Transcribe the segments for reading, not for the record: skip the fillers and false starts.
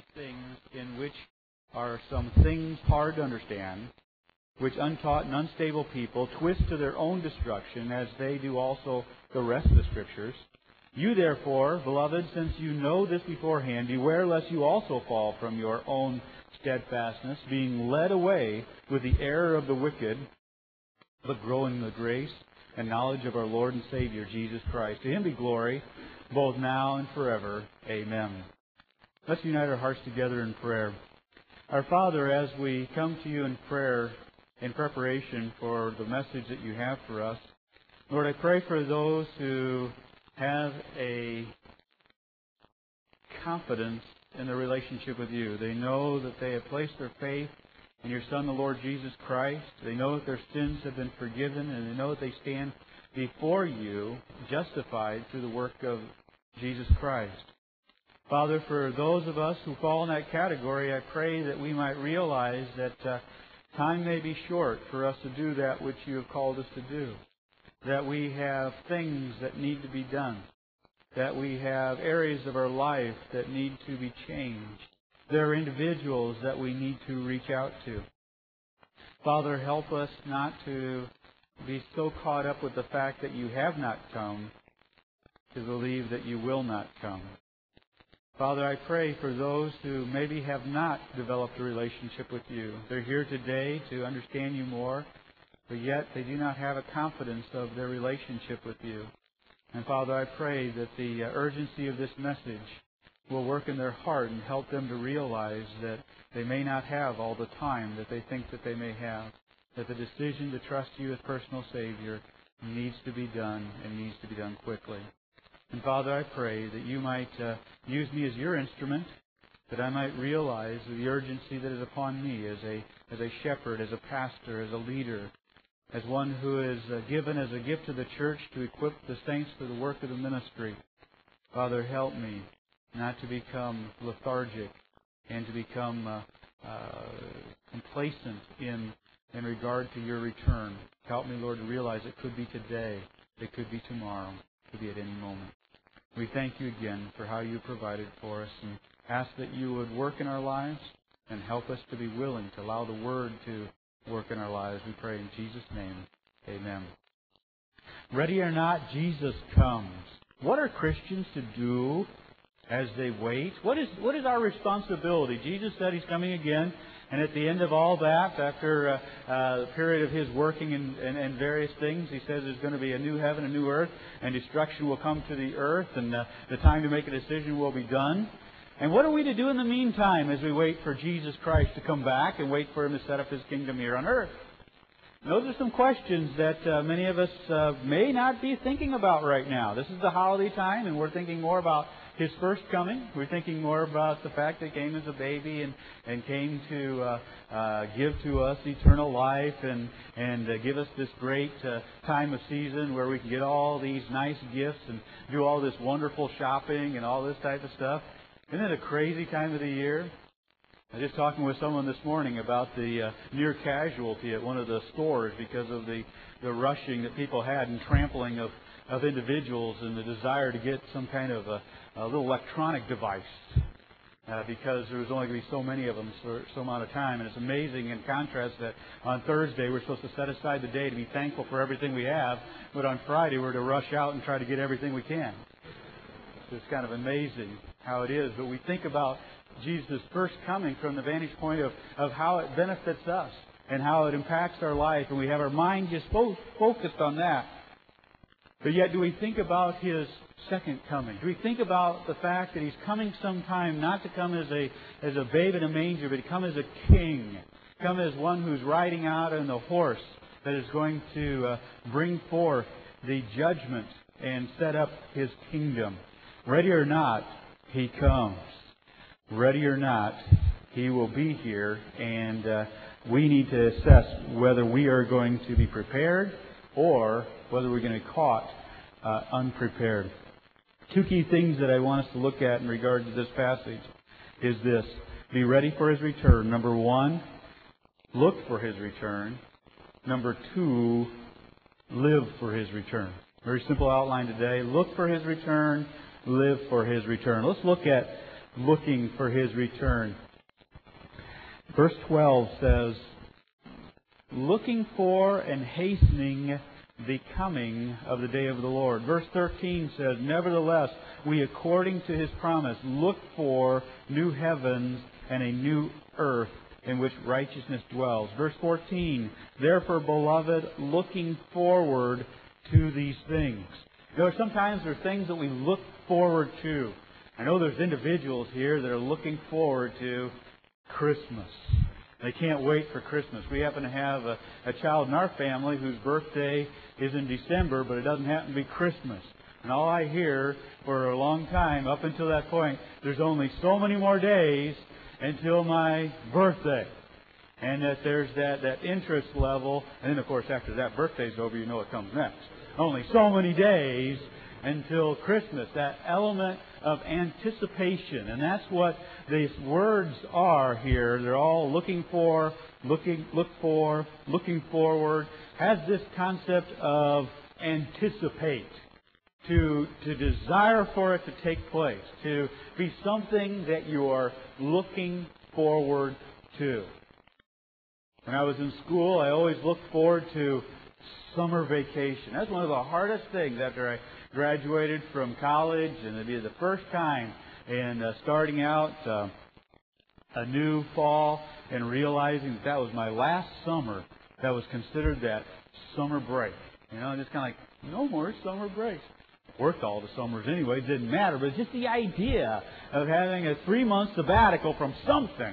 things in which are some things hard to understand, which untaught and unstable people twist to their own destruction, as they do also the rest of the Scriptures. You therefore, beloved, since you know this beforehand, beware lest you also fall from your own steadfastness, being led away with the error of the wicked, but grow in the grace and knowledge of our Lord and Savior, Jesus Christ. To Him be glory, both now and forever. Amen. Let's unite our hearts together in prayer. Our Father, as we come to you in prayer, in preparation for the message that you have for us, Lord, I pray for those who have a confidence in their relationship with you. They know that they have placed their faith in your Son, the Lord Jesus Christ. They know that their sins have been forgiven, and they know that they stand before you justified through the work of Jesus Christ. Father, for those of us who fall in that category, I pray that we might realize that time may be short for us to do that which you have called us to do. That we have things that need to be done. That we have areas of our life that need to be changed. There are individuals that we need to reach out to. Father, help us not to be so caught up with the fact that you have not come to believe that you will not come. Father, I pray for those who maybe have not developed a relationship with you. They're here today to understand you more, but yet they do not have a confidence of their relationship with you. And Father, I pray that the urgency of this message will work in their heart and help them to realize that they may not have all the time that they think that they may have. That the decision to trust you as personal Savior needs to be done and needs to be done quickly. And Father, I pray that you might use me as your instrument, that I might realize the urgency that is upon me as a shepherd, as a pastor, as a leader, as one who is given as a gift to the church to equip the saints for the work of the ministry. Father, help me not to become lethargic and to become complacent in regard to your return. Help me, Lord, to realize it could be today, it could be tomorrow, it could be at any moment. We thank you again for how you provided for us and ask that you would work in our lives and help us to be willing to allow the Word to work in our lives. We pray in Jesus' name. Amen. Ready or not, Jesus comes. What are Christians to do as they wait? What is our responsibility? Jesus said He's coming again. And at the end of all that, after the period of His working in various things, He says there's going to be a new heaven, a new earth, and destruction will come to the earth, and the time to make a decision will be done. And what are we to do in the meantime as we wait for Jesus Christ to come back and wait for Him to set up His kingdom here on earth? And those are some questions that many of us may not be thinking about right now. This is the holiday time, and we're thinking more about His first coming. We're thinking more about the fact that He came as a baby and came to give to us eternal life and give us this great time of season where we can get all these nice gifts and do all this wonderful shopping and all this type of stuff. Isn't it a crazy time of the year? I was just talking with someone this morning about the near casualty at one of the stores because of the rushing that people had and trampling of individuals and the desire to get some kind of a little electronic device because there was only going to be so many of them for so amount of time. And it's amazing in contrast that on Thursday we're supposed to set aside the day to be thankful for everything we have, but on Friday we're to rush out and try to get everything we can. So it's kind of amazing how it is. But we think about Jesus' first coming from the vantage point of how it benefits us and how it impacts our life, and we have our mind just focused on that. But yet, do we think about His second coming? Do we think about the fact that He's coming sometime not to come as a babe in a manger, but to come as a king, come as one who's riding out on the horse that is going to bring forth the judgment and set up His kingdom? Ready or not, He comes. Ready or not, He will be here, and we need to assess whether we are going to be prepared or whether we're going to be caught unprepared. Two key things that I want us to look at in regard to this passage is this. Be ready for His return. Number one, look for His return. Number two, live for His return. Very simple outline today. Look for His return. Live for His return. Let's look at looking for His return. Verse 12 says, looking for and hastening the coming of the day of the Lord. Verse 13 says, nevertheless, we according to His promise look for new heavens and a new earth in which righteousness dwells. Verse 14, therefore, beloved, looking forward to these things. Sometimes there are things that we look forward to. I know there's individuals here that are looking forward to Christmas. They can't wait for Christmas. We happen to have a child in our family whose birthday is in December, but it doesn't happen to be Christmas. And all I hear for a long time, up until that point, there's only so many more days until my birthday. And that there's that interest level. And then, of course, after that birthday's over, you know what comes next. Only so many days until Christmas. That element of anticipation. And that's what these words are here. They're all looking forward, has this concept of anticipate. To desire for it to take place. To be something that you are looking forward to. When I was in school, I always looked forward to summer vacation. That's one of the hardest things after I graduated from college, and it'd be the first time in starting out a new fall and realizing that was my last summer that was considered that summer break. Just kind of like, no more summer breaks. Worked all the summers anyway, it didn't matter, but just the idea of having a 3-month sabbatical from something,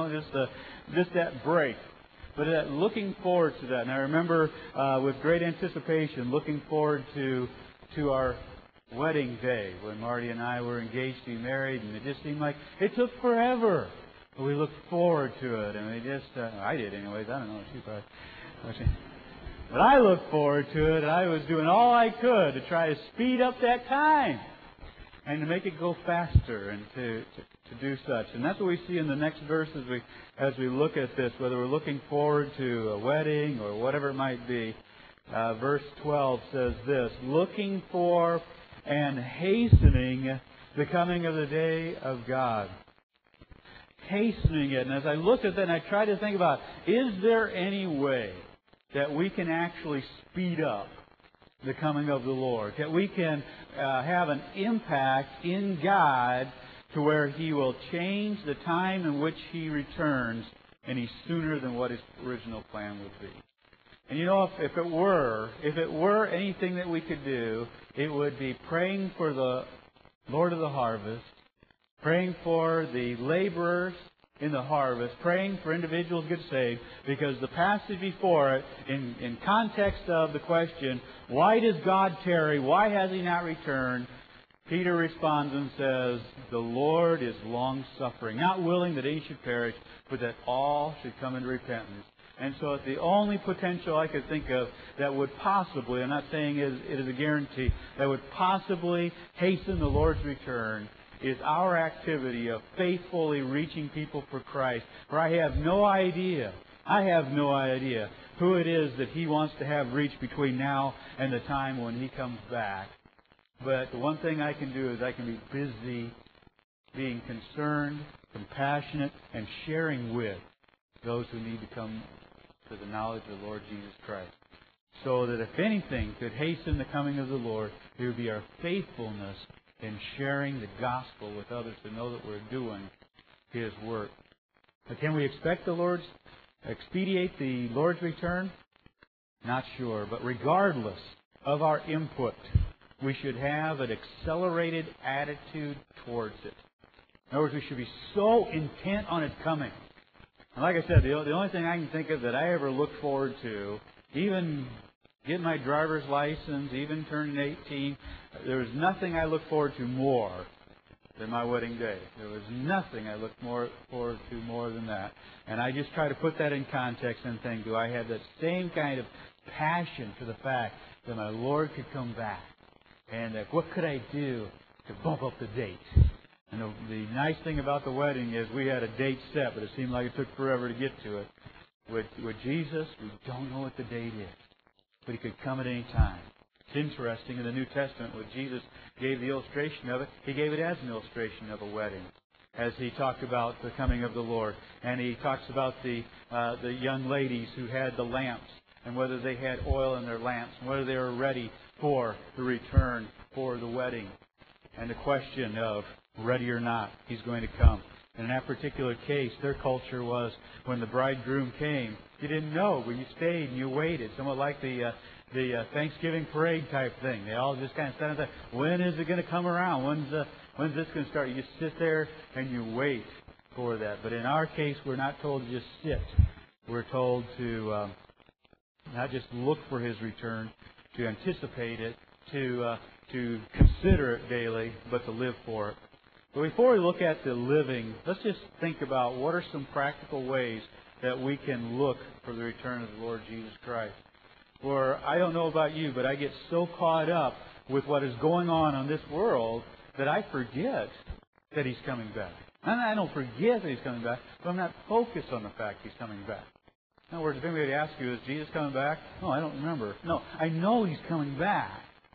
just that break. But looking forward to that. And I remember with great anticipation looking forward to our wedding day when Marty and I were engaged to be married, and it just seemed like it took forever. But we looked forward to it, and we just, I did anyways, I don't know, she probably. But I looked forward to it, and I was doing all I could to try to speed up that time and to make it go faster and to do such. And that's what we see in the next verse as we look at this, whether we're looking forward to a wedding or whatever it might be. Verse 12 says this, looking for and hastening the coming of the day of God. Hastening it. And as I looked at that and I tried to think about, is there any way that we can actually speed up the coming of the Lord? That we can have an impact in God to where He will change the time in which He returns any sooner than what His original plan would be. And if it were anything that we could do, it would be praying for the Lord of the harvest, praying for the laborers in the harvest, praying for individuals to get saved, because the passage before it, in context of the question, why does God tarry? Why has He not returned? Peter responds and says, the Lord is long-suffering, not willing that any should perish, but that all should come into repentance. And so it's the only potential I could think of that would possibly, I'm not saying it is a guarantee, that would possibly hasten the Lord's return is our activity of faithfully reaching people for Christ. For I have no idea who it is that He wants to have reached between now and the time when He comes back. But the one thing I can do is I can be busy being concerned, compassionate, and sharing with those who need to come to the knowledge of the Lord Jesus Christ. So that if anything could hasten the coming of the Lord, it would be our faithfulness in sharing the gospel with others to know that we're doing His work. But can we expect expedite the Lord's return? Not sure. But regardless of our input, we should have an accelerated attitude towards it. In other words, we should be so intent on its coming. And like I said, the only thing I can think of that I ever look forward to, even getting my driver's license, even turning 18, there was nothing I looked forward to more than my wedding day. There was nothing I looked forward to more than that. And I just try to put that in context and think, do I have that same kind of passion for the fact that my Lord could come back? And what could I do to bump up the date? And the nice thing about the wedding is we had a date set, but it seemed like it took forever to get to it. With Jesus, we don't know what the date is, but He could come at any time. It's interesting, in the New Testament, when Jesus gave the illustration of it, He gave it as an illustration of a wedding. as he talked about the coming of the Lord. And he talks about the young ladies who had the lamps, and whether they had oil in their lamps, and whether they were ready for the return, for the wedding. And the question of ready or not, he's going to come. In that particular case, their culture was when the bridegroom came, you didn't know, but you stayed and you waited. Somewhat like the Thanksgiving parade type thing. They all just kind of sat there, when is it going to come around? When's this going to start? You just sit there and you wait for that. But in our case, we're not told to just sit. We're told to not just look for His return, to anticipate it, to consider it daily, but to live for it. But before we look at the living, let's just think about what are some practical ways that we can look for the return of the Lord Jesus Christ. For I don't know about you, but I get so caught up with what is going on in this world that I forget that He's coming back. And I don't forget that He's coming back, but I'm not focused on the fact He's coming back. In other words, if anybody asks you, is Jesus coming back? No, I don't remember. No, I know He's coming back.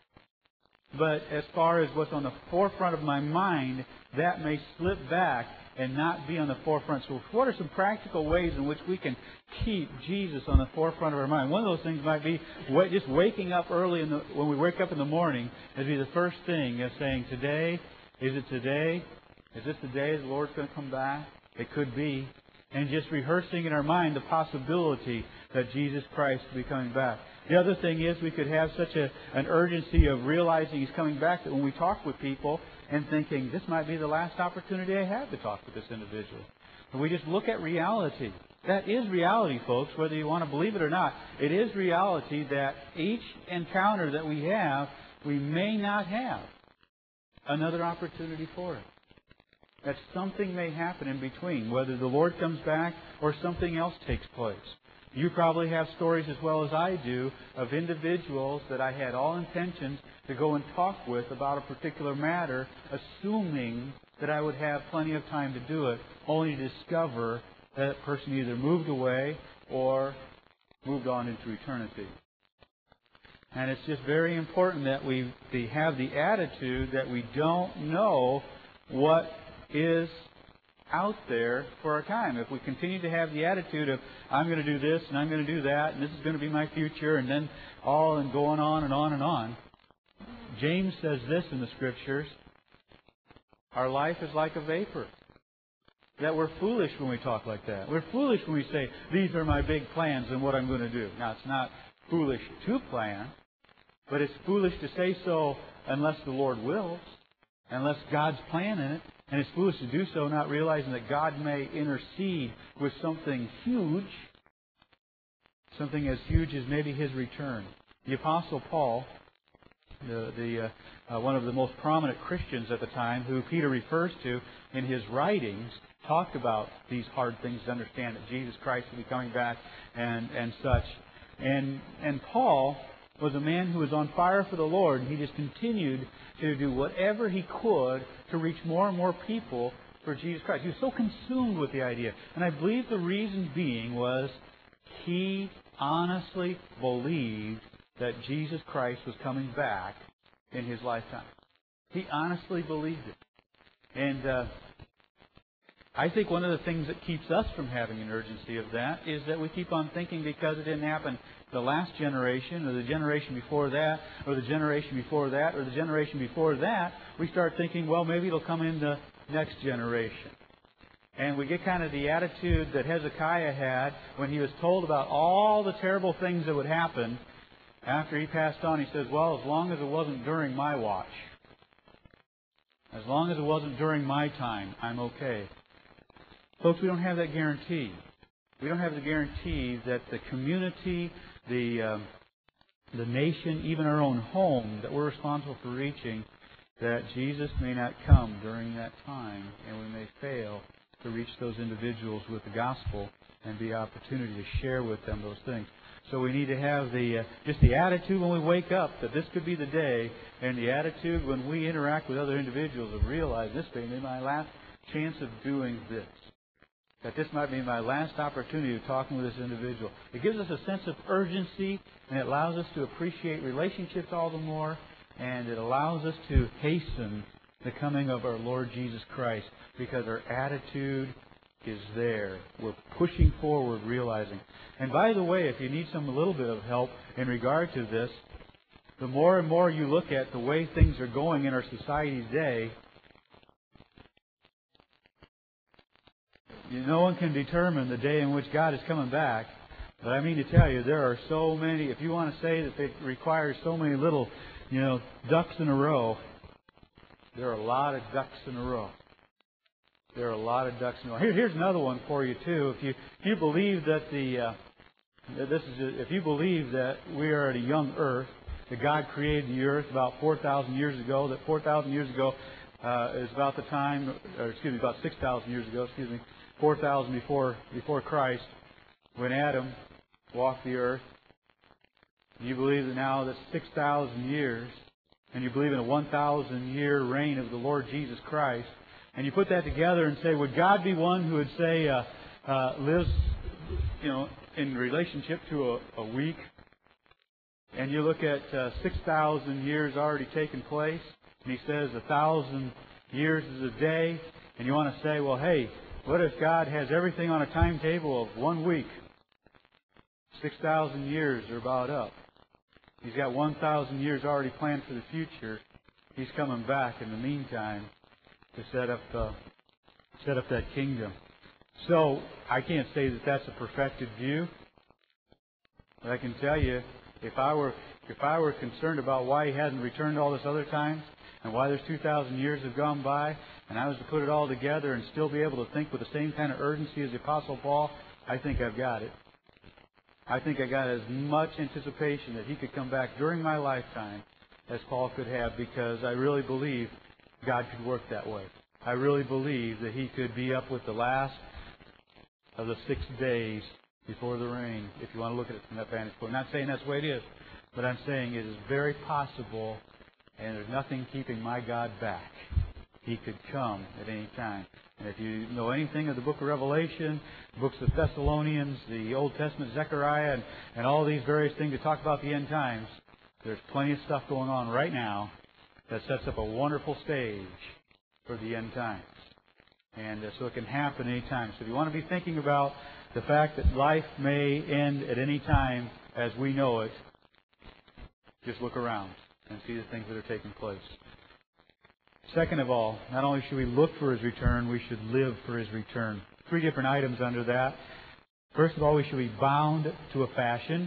But as far as what's on the forefront of my mind, that may slip back and not be on the forefront. So what are some practical ways in which we can keep Jesus on the forefront of our mind? One of those things might be just waking up early when we wake up in the morning. It'd be the first thing is saying, today? Is it today? Is this the day the Lord's going to come back? It could be. And just rehearsing in our mind the possibility that Jesus Christ will be coming back. The other thing is we could have such an urgency of realizing He's coming back that when we talk with people and thinking, this might be the last opportunity I have to talk with this individual. And we just look at reality. That is reality, folks, whether you want to believe it or not. It is reality that each encounter that we have, we may not have another opportunity for it. That something may happen in between, whether the Lord comes back or something else takes place. You probably have stories as well as I do of individuals that I had all intentions to go and talk with about a particular matter, assuming that I would have plenty of time to do it, only to discover that person either moved away or moved on into eternity. And it's just very important that we have the attitude that we don't know what is out there for our time. If we continue to have the attitude of, I'm going to do this and I'm going to do that and this is going to be my future, and then going on and on and on. James says this in the Scriptures, our life is like a vapor. That we're foolish when we talk like that. We're foolish when we say, these are my big plans and what I'm going to do. Now, it's not foolish to plan, but it's foolish to say so unless the Lord wills, unless God's plan in it. And it's foolish to do so not realizing that God may intercede with something huge, something as huge as maybe His return. The Apostle Paul, one of the most prominent Christians at the time, who Peter refers to in his writings, talked about these hard things to understand, that Jesus Christ will be coming back and such. And Paul was a man who was on fire for the Lord, and he just continued to do whatever he could to reach more and more people for Jesus Christ. He was so consumed with the idea. And I believe the reason being was he honestly believed that Jesus Christ was coming back in his lifetime. He honestly believed it. And I think one of the things that keeps us from having an urgency of that is that we keep on thinking because it didn't happen the last generation, or the generation before that, or the generation before that, or the generation before that, we start thinking, well, maybe it'll come in the next generation. And we get kind of the attitude that Hezekiah had when he was told about all the terrible things that would happen after he passed on. He says, well, as long as it wasn't during my watch, as long as it wasn't during my time, I'm okay. Folks, we don't have that guarantee. We don't have the guarantee that the community, the nation, even our own home that we're responsible for reaching, that Jesus may not come during that time, and we may fail to reach those individuals with the gospel and the opportunity to share with them those things. So we need to have just the attitude when we wake up that this could be the day, and the attitude when we interact with other individuals of realizing this may be my last chance of doing this. That this might be my last opportunity of talking with this individual. It gives us a sense of urgency, and it allows us to appreciate relationships all the more, and it allows us to hasten the coming of our Lord Jesus Christ, because our attitude is there. We're pushing forward, realizing. And by the way, if you need a little bit of help in regard to this, the more and more you look at the way things are going in our society today, no one can determine the day in which God is coming back. But I mean to tell you, there are so many, if you want to say that it requires so many little, ducks in a row, there are a lot of ducks in a row. There are a lot of ducks in a row. Here's another one for you too. If you believe that if you believe that we are at a young Earth, that God created the Earth about 4,000 years ago, that 4,000 years ago is about the time, about 6,000 years ago, 4,000 before Christ, when Adam walked the earth. You believe that now that's 6,000 years, and you believe in a 1,000-year reign of the Lord Jesus Christ, and you put that together and say, would God be one who would say lives, in relationship to a week? And you look at 6,000 years already taken place, and He says 1,000 years is a day, and you want to say, well, hey, what if God has everything on a timetable of 1 week? 6,000 years are about up. He's got 1,000 years already planned for the future. He's coming back in the meantime to set up that kingdom. So I can't say that that's a perfected view, but I can tell you, if I were concerned about why He hadn't returned all this other times, and why there's 2,000 years have gone by, and I was to put it all together and still be able to think with the same kind of urgency as the Apostle Paul, I think I've got it. I think I got as much anticipation that He could come back during my lifetime as Paul could have, because I really believe God could work that way. I really believe that He could be up with the last of the 6 days before the rain, if you want to look at it from that vantage point. I'm not saying that's the way it is, but I'm saying it is very possible, and there's nothing keeping my God back. He could come at any time. And if you know anything of the book of Revelation, books of Thessalonians, the Old Testament, Zechariah, and all these various things that talk about the end times, there's plenty of stuff going on right now that sets up a wonderful stage for the end times. And so it can happen any time. So if you want to be thinking about the fact that life may end at any time as we know it, just look around and see the things that are taking place. Second of all, not only should we look for His return, we should live for His return. 3 different items under that. First of all, we should be bound to a fashion,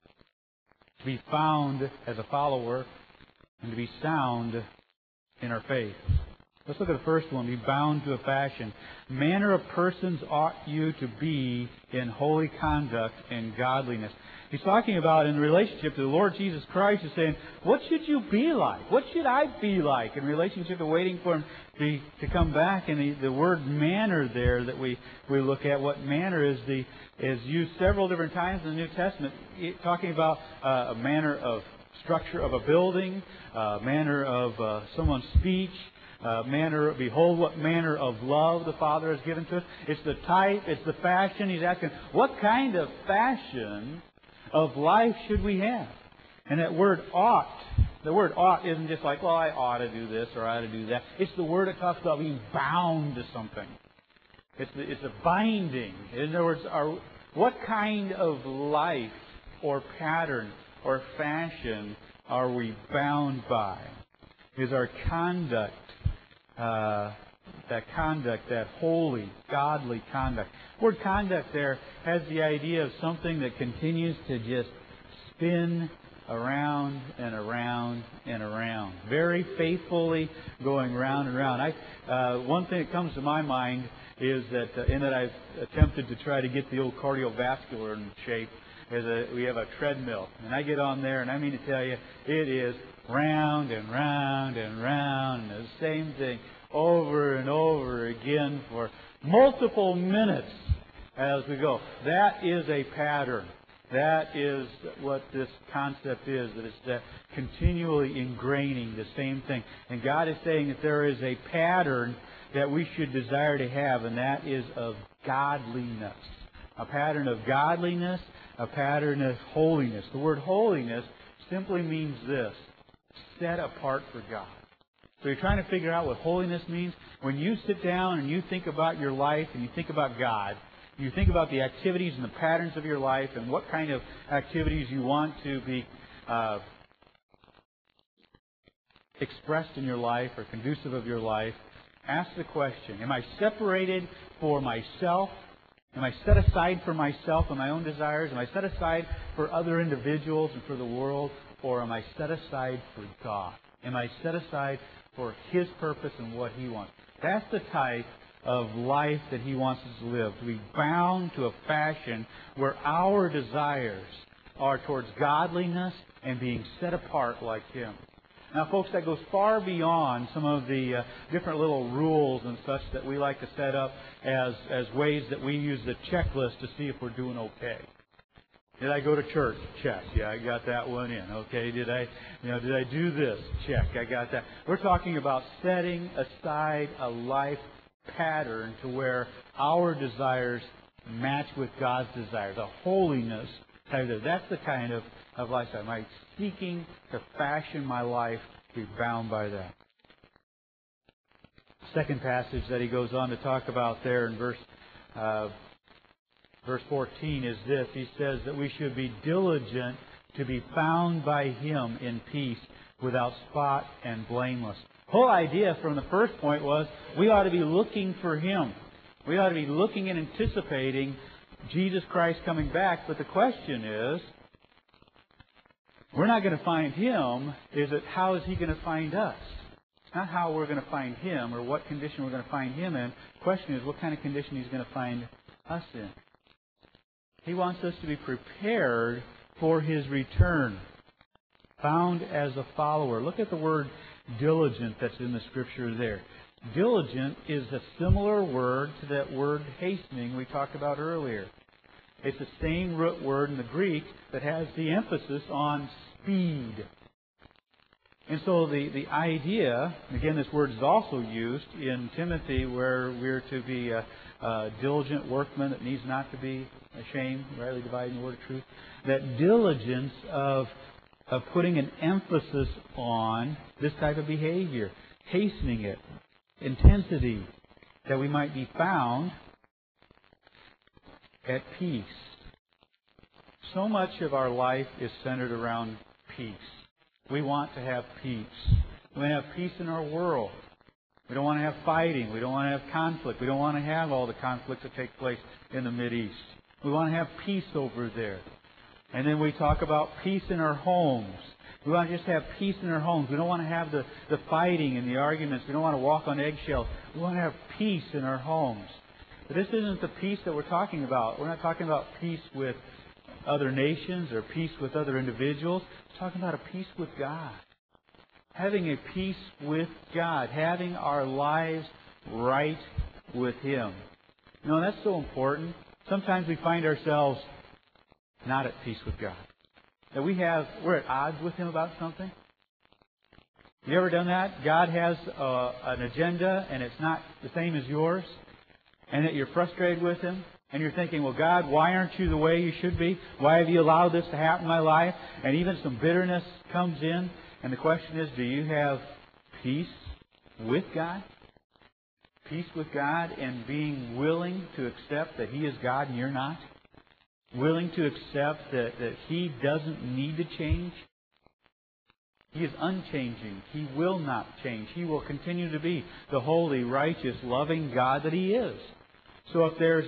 to be found as a follower, and to be sound in our faith. Let's look at the first one, be bound to a fashion. Manner of persons ought you to be in holy conduct and godliness. He's talking about in relationship to the Lord Jesus Christ. He's saying, what should you be like? What should I be like in relationship to waiting for Him to come back? And the word manner there that we look at, what manner is used several different times in the New Testament, talking about a manner of structure of a building, manner of someone's speech, behold what manner of love the Father has given to us. It's the type, it's the fashion. He's asking, what kind of fashion of life should we have? And that word ought, the word ought isn't just like, well, I ought to do this or I ought to do that. It's the word that talks about being bound to something. It's a binding. In other words, what kind of life or pattern or fashion are we bound by? Is our conduct, that holy, godly conduct. The word conduct there has the idea of something that continues to just spin around and around and around. Very faithfully going round and round. One thing that comes to my mind is that in that I've attempted to try to get the old cardiovascular in shape, we have a treadmill. And I get on there, and I mean to tell you, it is round and round and round, and the same thing over and over again for multiple minutes as we go. That is a pattern. That is what this concept is, that it's that continually ingraining the same thing. And God is saying that there is a pattern that we should desire to have, and that is of godliness. A pattern of godliness, a pattern of holiness. The word holiness simply means this: set apart for God. So you're trying to figure out what holiness means. When you sit down and you think about your life and you think about God, you think about the activities and the patterns of your life and what kind of activities you want to be expressed in your life or conducive of your life, ask the question, am I separated for myself? Am I set aside for myself and my own desires? Am I set aside for other individuals and for the world? Or am I set aside for God? Am I set aside for His purpose and what He wants? That's the type of life that He wants us to live. To be bound to a fashion where our desires are towards godliness and being set apart like Him. Now, folks, that goes far beyond some of the different little rules and such that we like to set up as ways that we use the checklist to see if we're doing okay. Did I go to church? Check. Yeah, I got that one in. Okay. Did I do this? Check. I got that. We're talking about setting aside a life pattern to where our desires match with God's desires. A holiness type of. That's the kind of lifestyle. Am I seeking to fashion my life to be bound by that? Second passage that he goes on to talk about there in verse 14 is this. He says that we should be diligent to be found by Him in peace, without spot and blameless. The whole idea from the first point was we ought to be looking for Him. We ought to be looking and anticipating Jesus Christ coming back. But the question is, we're not going to find Him. Is it how is He going to find us? It's not how we're going to find Him or what condition we're going to find Him in. The question is what kind of condition He's going to find us in. He wants us to be prepared for His return. Found as a follower. Look at the word diligent that's in the Scripture there. Diligent is a similar word to that word hastening we talked about earlier. It's the same root word in the Greek that has the emphasis on speed. And so the idea, again, this word is also used in Timothy where we're to be a diligent workman that needs not to be ashamed, rightly dividing the word of truth. That diligence of putting an emphasis on this type of behavior, hastening it, intensity, that we might be found at peace. So much of our life is centered around peace. We want to have peace. We want to have peace in our world. We don't want to have fighting. We don't want to have conflict. We don't want to have all the conflicts that take place in the Mideast. We want to have peace over there. And then we talk about peace in our homes. We want to just have peace in our homes. We don't want to have the fighting and the arguments. We don't want to walk on eggshells. We want to have peace in our homes. But this isn't the peace that we're talking about. We're not talking about peace with other nations or peace with other individuals. We're talking about a peace with God. Having a peace with God. Having our lives right with Him. You know, that's so important. Sometimes we find ourselves not at peace with God. That we're at odds with Him about something. You ever done that? God has an agenda and it's not the same as yours. And that you're frustrated with Him. And you're thinking, well, God, why aren't you the way you should be? Why have you allowed this to happen in my life? And even some bitterness comes in. And the question is, do you have peace with God? Peace with God and being willing to accept that He is God and you're not? Willing to accept that He doesn't need to change? He is unchanging. He will not change. He will continue to be the holy, righteous, loving God that He is. So if there's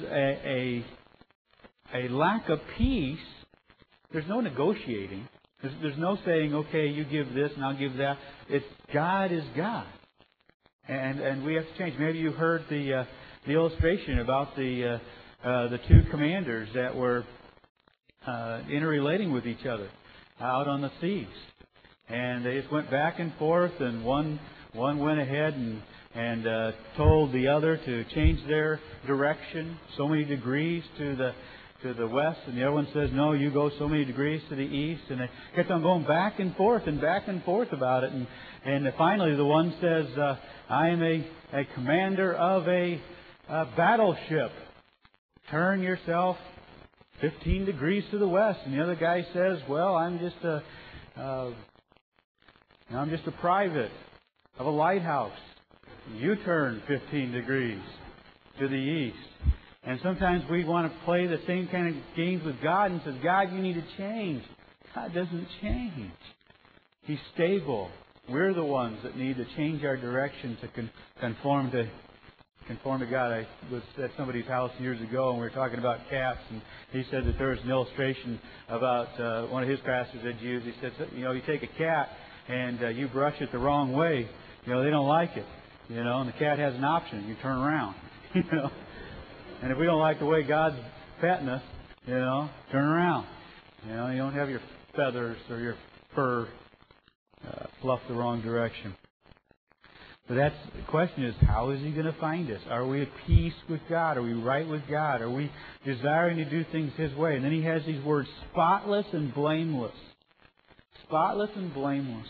a lack of peace, there's no negotiating. There's no saying, okay, you give this and I'll give that. It's God is God. And we have to change. Maybe you heard the illustration about the two commanders that were interrelating with each other out on the seas. And they just went back and forth, and one went ahead and told the other to change their direction so many degrees to the west, and the other one says, no, you go so many degrees to the east. And they kept on going back and forth about it. And finally the one says, I am a commander of a battleship. Turn yourself 15 degrees to the west. And the other guy says, well, I'm just a private. of a lighthouse. You turn 15 degrees to the east. And sometimes we want to play the same kind of games with God and says, God, you need to change. God doesn't change. He's stable. We're the ones that need to change our direction to conform to God. I was at somebody's house years ago, and we were talking about cats, and he said that there was an illustration about one of his pastors had used. He said, you take a cat and you brush it the wrong way. They don't like it. And the cat has an option. You turn around. And if we don't like the way God's petting us, turn around. You don't have your feathers or your fur fluffed the wrong direction. But the question is, how is He going to find us? Are we at peace with God? Are we right with God? Are we desiring to do things His way? And then He has these words, spotless and blameless. Spotless and blameless.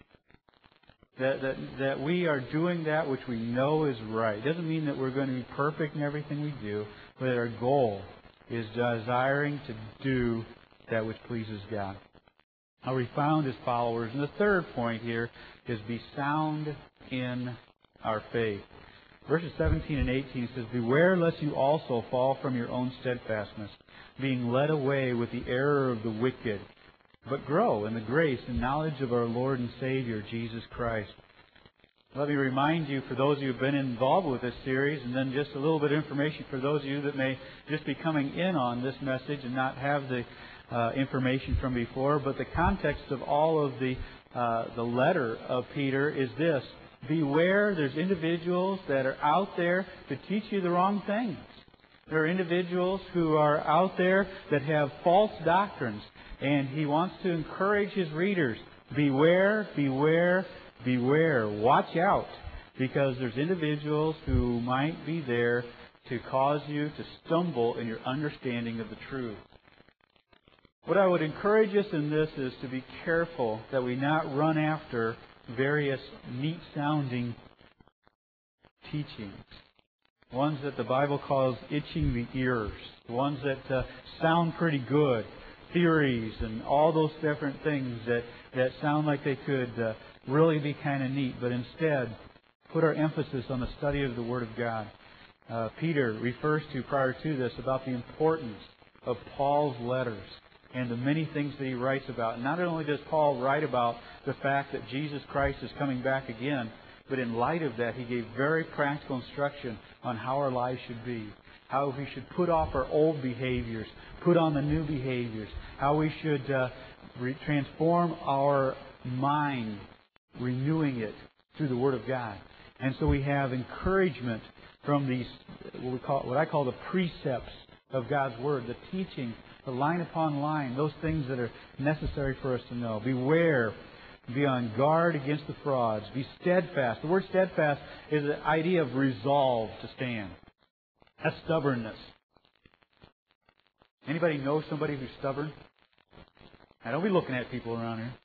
That we are doing that which we know is right. It doesn't mean that we're going to be perfect in everything we do, but our goal is desiring to do that which pleases God. Are we found as followers? And the third point here is be sound in our faith. Verses 17 and 18 says, beware lest you also fall from your own steadfastness, being led away with the error of the wicked, but grow in the grace and knowledge of our Lord and Savior, Jesus Christ. Let me remind you, for those of you who have been involved with this series, and then just a little bit of information for those of you that may just be coming in on this message and not have the information from before, but the context of all of the letter of Peter is this. Beware, there's individuals that are out there to teach you the wrong things. There are individuals who are out there that have false doctrines. And he wants to encourage his readers, beware, beware, beware. Watch out, because there's individuals who might be there to cause you to stumble in your understanding of the truth. What I would encourage us in this is to be careful that we not run after various neat-sounding teachings. Ones that the Bible calls itching the ears. Ones that sound pretty good. Theories and all those different things that sound like they could really be kind of neat, but instead put our emphasis on the study of the Word of God. Peter refers to, prior to this, about the importance of Paul's letters and the many things that he writes about. Not only does Paul write about the fact that Jesus Christ is coming back again, but in light of that, he gave very practical instruction on how our lives should be. How we should put off our old behaviors, put on the new behaviors. How we should transform our mind, renewing it through the Word of God. And so we have encouragement from these, what I call the precepts of God's Word, the teaching, the line upon line, those things that are necessary for us to know. Beware, be on guard against the frauds. Be steadfast. The word steadfast is the idea of resolve to stand. That's stubbornness. Anybody know somebody who's stubborn? Now, don't be looking at people around here.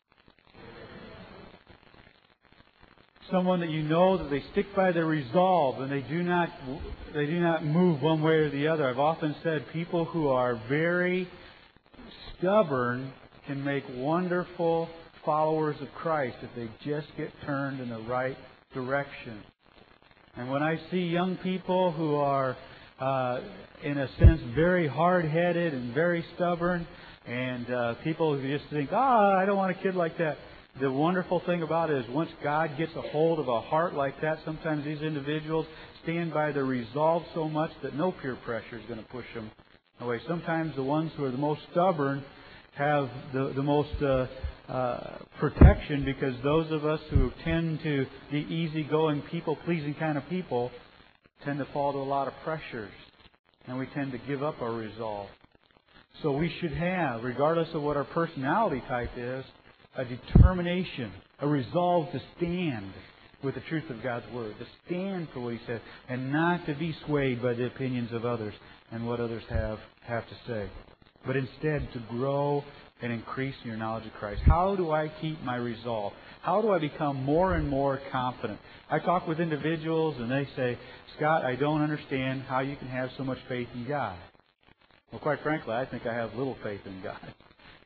Someone that you know that they stick by their resolve and they do not move one way or the other. I've often said people who are very stubborn can make wonderful followers of Christ if they just get turned in the right direction. And when I see young people who are in a sense, very hard-headed and very stubborn, and people who just think, I don't want a kid like that. The wonderful thing about it is once God gets a hold of a heart like that, sometimes these individuals stand by their resolve so much that no peer pressure is going to push them away. Sometimes the ones who are the most stubborn have the most protection, because those of us who tend to be easygoing, people-pleasing kind of people tend to fall to a lot of pressures, and we tend to give up our resolve. So we should have, regardless of what our personality type is, a determination, a resolve to stand with the truth of God's Word, to stand for what He said, and not to be swayed by the opinions of others and what others have to say, but instead to grow and increase in your knowledge of Christ. How do I keep my resolve? How do I become more and more confident? I talk with individuals and they say, Scott, I don't understand how you can have so much faith in God. Well, quite frankly, I think I have little faith in God.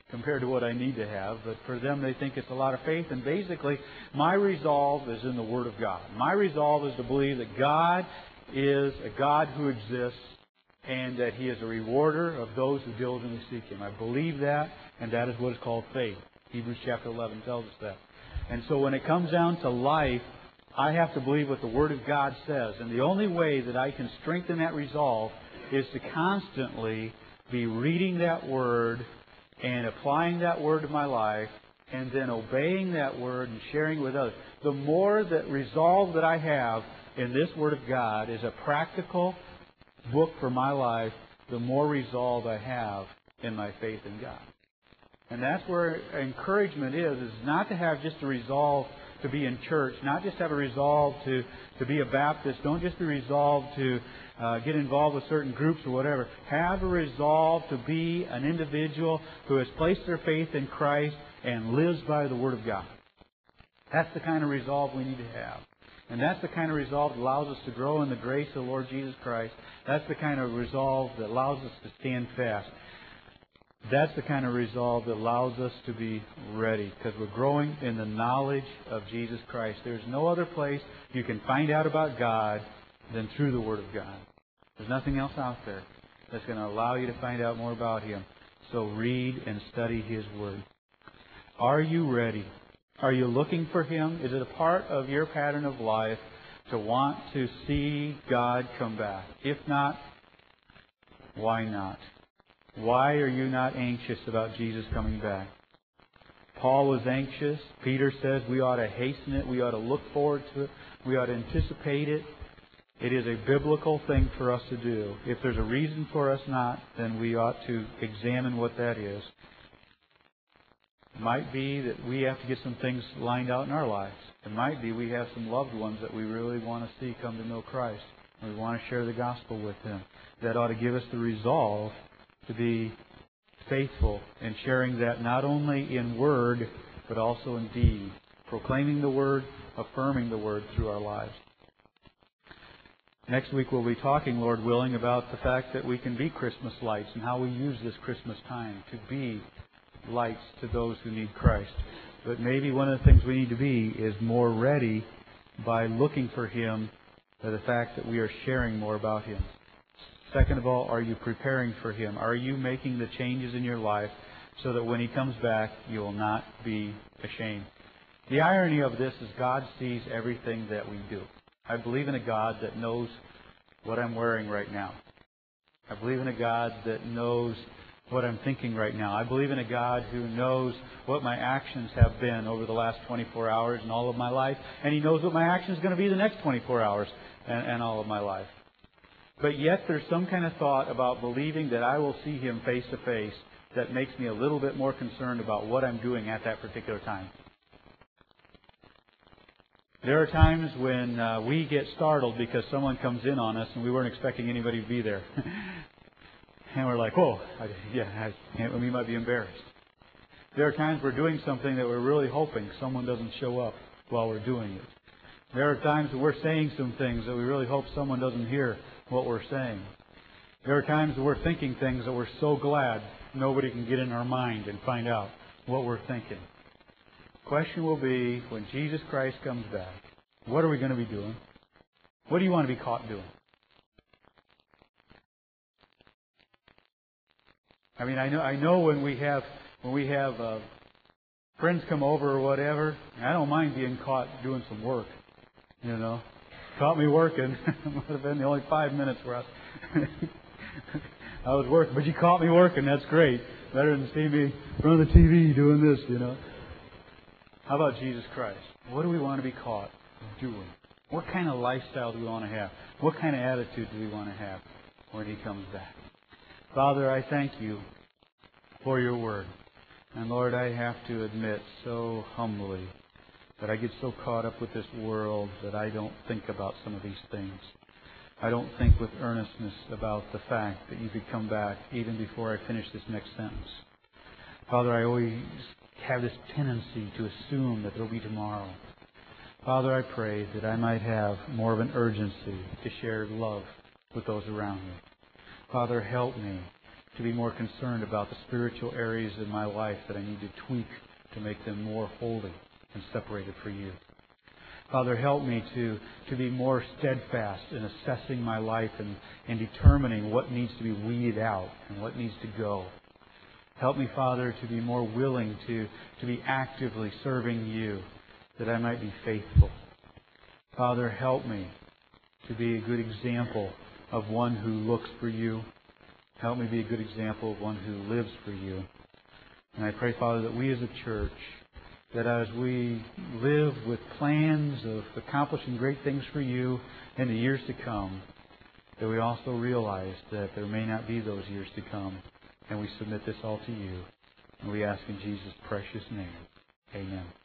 compared to what I need to have. But for them, they think it's a lot of faith. And basically, my resolve is in the Word of God. My resolve is to believe that God is a God who exists and that He is a rewarder of those who diligently seek Him. I believe that, and that is what is called faith. Hebrews chapter 11 tells us that. And so when it comes down to life, I have to believe what the Word of God says. And the only way that I can strengthen that resolve is to constantly be reading that Word and applying that Word to my life and then obeying that Word and sharing it with others. The more that resolve that I have in this Word of God is a practical book for my life, the more resolve I have in my faith in God. And that's where encouragement is not to have just a resolve to be in church, not just have a resolve to be a Baptist. Don't just be resolved to get involved with certain groups or whatever. Have a resolve to be an individual who has placed their faith in Christ and lives by the Word of God. That's the kind of resolve we need to have. And that's the kind of resolve that allows us to grow in the grace of the Lord Jesus Christ. That's the kind of resolve that allows us to stand fast. That's the kind of resolve that allows us to be ready, because we're growing in the knowledge of Jesus Christ. There's no other place you can find out about God than through the Word of God. There's nothing else out there that's going to allow you to find out more about Him. So read and study His Word. Are you ready? Are you looking for Him? Is it a part of your pattern of life to want to see God come back? If not, why not? Why are you not anxious about Jesus coming back? Paul was anxious. Peter says we ought to hasten it. We ought to look forward to it. We ought to anticipate it. It is a biblical thing for us to do. If there's a reason for us not, then we ought to examine what that is. It might be that we have to get some things lined out in our lives. It might be we have some loved ones that we really want to see come to know Christ. And we want to share the gospel with them. That ought to give us the resolve to be faithful in sharing that not only in word, but also in deed. Proclaiming the Word, affirming the Word through our lives. Next week we'll be talking, Lord willing, about the fact that we can be Christmas lights and how we use this Christmas time to be lights to those who need Christ. But maybe one of the things we need to be is more ready by looking for Him, by the fact that we are sharing more about Him. Second of all, are you preparing for Him? Are you making the changes in your life so that when He comes back, you will not be ashamed? The irony of this is God sees everything that we do. I believe in a God that knows what I'm wearing right now. I believe in a God that knows what I'm thinking right now. I believe in a God who knows what my actions have been over the last 24 hours and all of my life. And He knows what my action is going to be the next 24 hours and all of my life. But yet there's some kind of thought about believing that I will see Him face to face that makes me a little bit more concerned about what I'm doing at that particular time. There are times when we get startled because someone comes in on us and we weren't expecting anybody to be there. And we're like, whoa, we might be embarrassed. There are times we're doing something that we're really hoping someone doesn't show up while we're doing it. There are times that we're saying some things that we really hope someone doesn't hear what we're saying. There are times that we're thinking things that we're so glad nobody can get in our mind and find out what we're thinking. The question will be, when Jesus Christ comes back, what are we going to be doing? What do you want to be caught doing? I mean, I know when we have friends come over or whatever, I don't mind being caught doing some work. You know, caught me working. Might have been the only 5 minutes where I was working, but you caught me working. That's great. Better than see me in front of the TV doing this. You know. How about Jesus Christ? What do we want to be caught doing? What kind of lifestyle do we want to have? What kind of attitude do we want to have when He comes back? Father, I thank You for Your Word. And Lord, I have to admit so humbly that I get so caught up with this world that I don't think about some of these things. I don't think with earnestness about the fact that You could come back even before I finish this next sentence. Father, I always have this tendency to assume that there will be tomorrow. Father, I pray that I might have more of an urgency to share love with those around me. Father, help me to be more concerned about the spiritual areas of my life that I need to tweak to make them more holy and separated for you. Father, help me to be more steadfast in assessing my life and determining what needs to be weeded out and what needs to go. Help me, Father, to be more willing to be actively serving you, that I might be faithful. Father, help me to be a good example of one who looks for you. Help me be a good example of one who lives for you. And I pray, Father, that we as a church, that as we live with plans of accomplishing great things for you in the years to come, that we also realize that there may not be those years to come. And we submit this all to you. And we ask in Jesus' precious name. Amen.